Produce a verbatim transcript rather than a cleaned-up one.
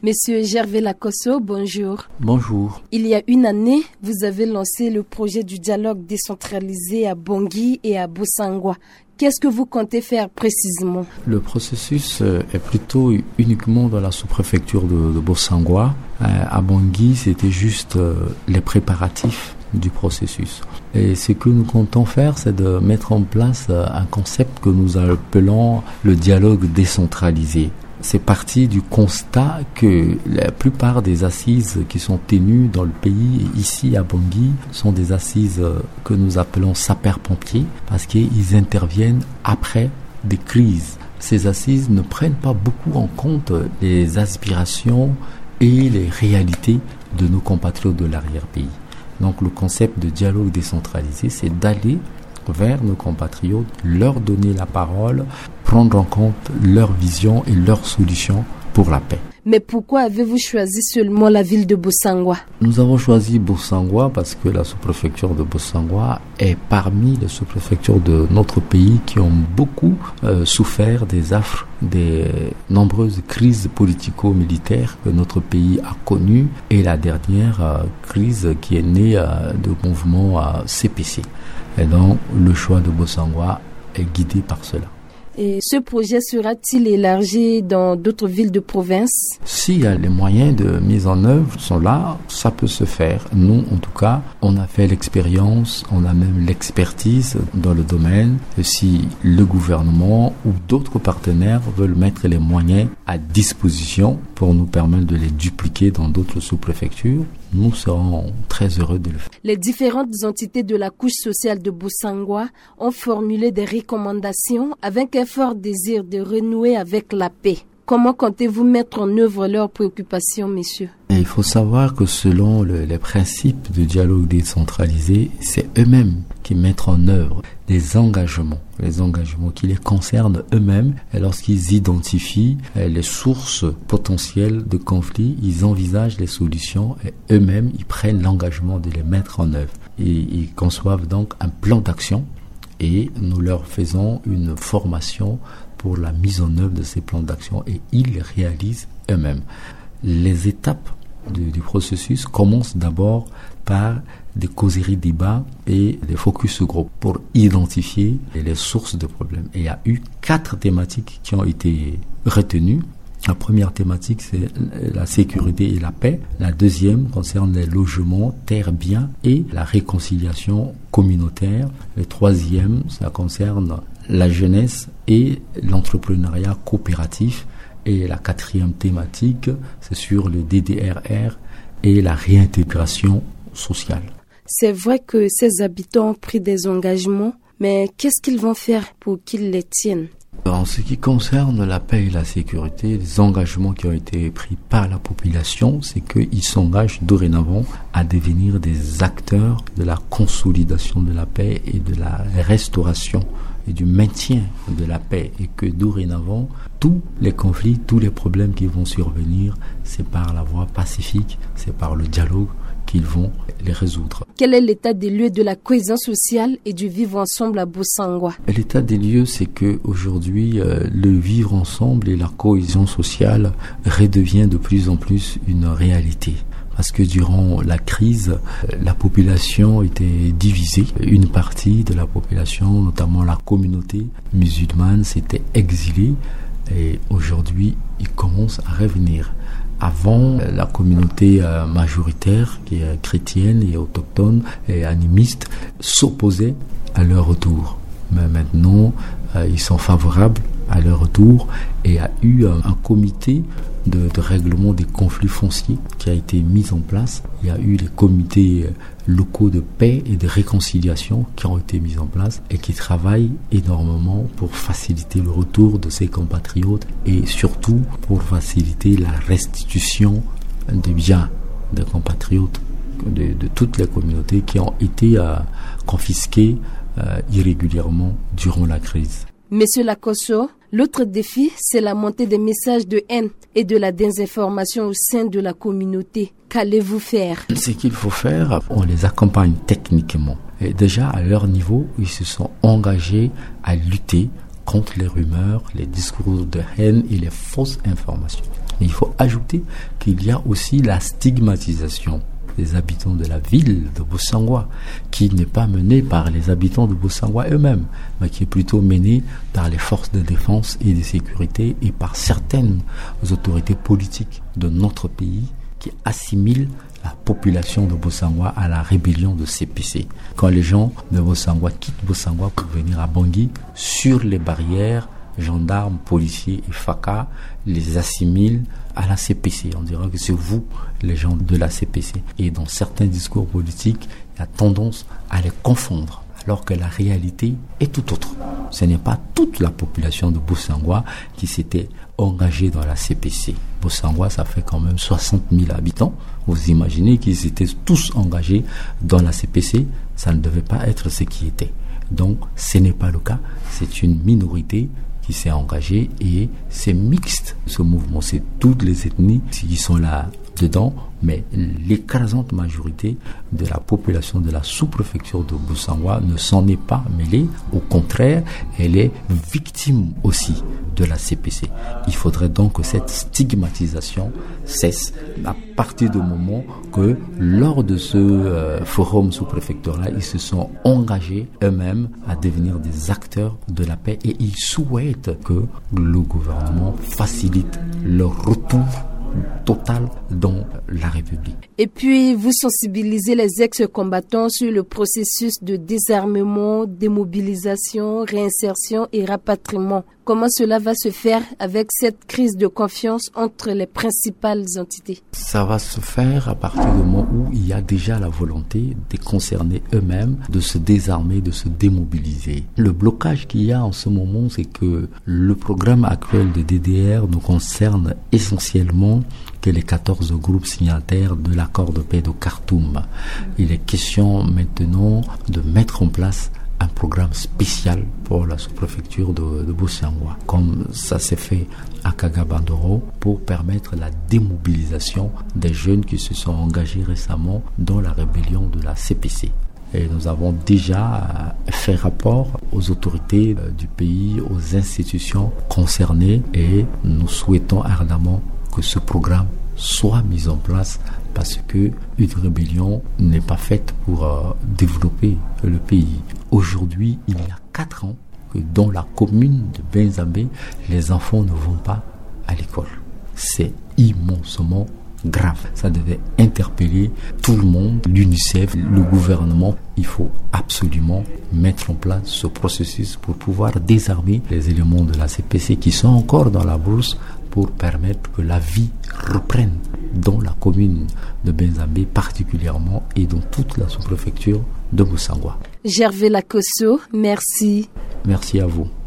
Monsieur Gervais Lacosso, bonjour. Bonjour. Il y a une année, vous avez lancé le projet du dialogue décentralisé à Bangui et à Bossangoa. Qu'est-ce que vous comptez faire précisément? Le processus est plutôt uniquement dans la sous-préfecture de, de Bossangoa. À Bangui, c'était juste les préparatifs du processus. Et ce que nous comptons faire, c'est de mettre en place un concept que nous appelons le dialogue décentralisé. C'est parti du constat que la plupart des assises qui sont tenues dans le pays, ici à Bangui, sont des assises que nous appelons sapeurs-pompiers parce qu'ils interviennent après des crises. Ces assises ne prennent pas beaucoup en compte les aspirations et les réalités de nos compatriotes de l'arrière-pays. Donc le concept de dialogue décentralisé, c'est d'aller vers nos compatriotes, leur donner la parole, prendre en compte leur vision et leurs solutions pour la paix. Mais pourquoi avez-vous choisi seulement la ville de Bossangoa? Nous avons choisi Bossangoa parce que la sous-préfecture de Bossangoa est parmi les sous-préfectures de notre pays qui ont beaucoup euh, souffert des affres des nombreuses crises politico-militaires que notre pays a connues et la dernière euh, crise qui est née euh, du mouvement euh, C P C. Et donc le choix de Bossangoa est guidé par cela. Et ce projet sera-t-il élargi dans d'autres villes de province? S'il y a les moyens de mise en œuvre sont là, ça peut se faire. Nous, en tout cas, on a fait l'expérience, on a même l'expertise dans le domaine. Et si le gouvernement ou d'autres partenaires veulent mettre les moyens à disposition pour nous permettre de les dupliquer dans d'autres sous-préfectures, nous serons très heureux de le faire. Les différentes entités de la couche sociale de Bossangoa ont formulé des recommandations avec un fort désir de renouer avec la paix. Comment comptez-vous mettre en œuvre leurs préoccupations, messieurs? Et il faut savoir que selon le, les principes de dialogue décentralisé, c'est eux-mêmes qui mettent en œuvre des engagements, les engagements qui les concernent eux-mêmes. Et lorsqu'ils identifient les sources potentielles de conflits, ils envisagent les solutions et eux-mêmes, ils prennent l'engagement de les mettre en œuvre. Et ils conçoivent donc un plan d'action et nous leur faisons une formation pour la mise en œuvre de ces plans d'action et ils les réalisent eux-mêmes. Les étapes du, du processus commencent d'abord par des causeries débats et des focus group pour identifier les sources de problèmes. Et il y a eu quatre thématiques qui ont été retenues. La première thématique, c'est la sécurité et la paix. La deuxième concerne les logements, terres, biens et la réconciliation communautaire. Le troisième, ça concerne la jeunesse et l'entrepreneuriat coopératif. Et la quatrième thématique, c'est sur le D D R R et la réintégration sociale. C'est vrai que ces habitants ont pris des engagements, mais qu'est-ce qu'ils vont faire pour qu'ils les tiennent? En ce qui concerne la paix et la sécurité, les engagements qui ont été pris par la population, c'est qu'ils s'engagent dorénavant à devenir des acteurs de la consolidation de la paix et de la restauration et du maintien de la paix, et que dorénavant, tous les conflits, tous les problèmes qui vont survenir, c'est par la voie pacifique, c'est par le dialogue qu'ils vont les résoudre. Quel est l'état des lieux de la cohésion sociale et du vivre ensemble à Bossangoa? L'état des lieux, c'est que aujourd'hui, euh, le vivre ensemble et la cohésion sociale redevient de plus en plus une réalité. Parce que durant la crise, la population était divisée. Une partie de la population, notamment la communauté musulmane, s'était exilée et aujourd'hui, ils commencent à revenir. Avant, la communauté majoritaire, qui est chrétienne et autochtone et animiste, s'opposait à leur retour. Mais maintenant, ils sont favorables à leur retour et il y a eu un, un comité de, de règlement des conflits fonciers qui a été mis en place. Il y a eu les comités locaux de paix et de réconciliation qui ont été mis en place et qui travaillent énormément pour faciliter le retour de ces compatriotes et surtout pour faciliter la restitution des biens des compatriotes de, de toutes les communautés qui ont été euh, confisquées euh, irrégulièrement durant la crise. Monsieur Lacosso, l'autre défi, c'est la montée des messages de haine et de la désinformation au sein de la communauté. Qu'allez-vous faire? Ce qu'il faut faire, on les accompagne techniquement. Et déjà, à leur niveau, ils se sont engagés à lutter contre les rumeurs, les discours de haine et les fausses informations. Il faut ajouter qu'il y a aussi la stigmatisation des habitants de la ville de Bossangoa, qui n'est pas menée par les habitants de Bossangoa eux-mêmes, mais qui est plutôt menée par les forces de défense et de sécurité et par certaines autorités politiques de notre pays qui assimilent la population de Bossangoa à la rébellion de C P C. Quand les gens de Bossangoa quittent Bossangoa pour venir à Bangui, sur les barrières, gendarmes, policiers et F A C A les assimilent à la C P C. On dirait que c'est vous, les gens de la C P C. Et dans certains discours politiques, il y a tendance à les confondre, alors que la réalité est tout autre. Ce n'est pas toute la population de Bossangoa qui s'était engagée dans la C P C. Bossangoa, ça fait quand même soixante mille habitants. Vous imaginez qu'ils étaient tous engagés dans la C P C, ça ne devait pas être ce qui était. Donc, ce n'est pas le cas. C'est une minorité qui s'est engagée et c'est mixte. Ce mouvement, c'est toutes les ethnies qui sont là dedans, mais l'écrasante majorité de la population de la sous-préfecture de Bossangoa ne s'en est pas mêlée. Au contraire, elle est victime aussi de la C P C. Il faudrait donc que cette stigmatisation cesse à partir du moment que lors de ce euh, forum sous-préfectoral, ils se sont engagés eux-mêmes à devenir des acteurs de la paix et ils souhaitent que le gouvernement facilite leur retour total dans la République. Et puis, vous sensibilisez les ex-combattants sur le processus de désarmement, démobilisation, réinsertion et rapatriement. Comment cela va se faire avec cette crise de confiance entre les principales entités? Ça va se faire à partir du moment où il y a déjà la volonté des concernés eux-mêmes de se désarmer, de se démobiliser. Le blocage qu'il y a en ce moment, c'est que le programme actuel de D D R nous concerne essentiellement que les quatorze groupes signataires de l'accord de paix de Khartoum. Il est question maintenant de mettre en place un programme spécial pour la sous-préfecture de, de Bossangoa, comme ça s'est fait à Kagabandoro, pour permettre la démobilisation des jeunes qui se sont engagés récemment dans la rébellion de la C P C. Et nous avons déjà fait rapport aux autorités du pays, aux institutions concernées, et nous souhaitons ardemment que ce programme soit mis en place, parce que une rébellion n'est pas faite pour euh, développer le pays. Aujourd'hui, il y a quatre ans que dans la commune de Benzambé, les enfants ne vont pas à l'école. C'est immensement grave. Ça devait interpeller tout le monde, l'UNICEF, le gouvernement. Il faut absolument mettre en place ce processus pour pouvoir désarmer les éléments de la C P C qui sont encore dans la bourse, pour permettre que la vie reprenne dans la commune de Benzambé particulièrement et dans toute la sous-préfecture de Bossangoa. Gervais Lakosso, merci. Merci à vous.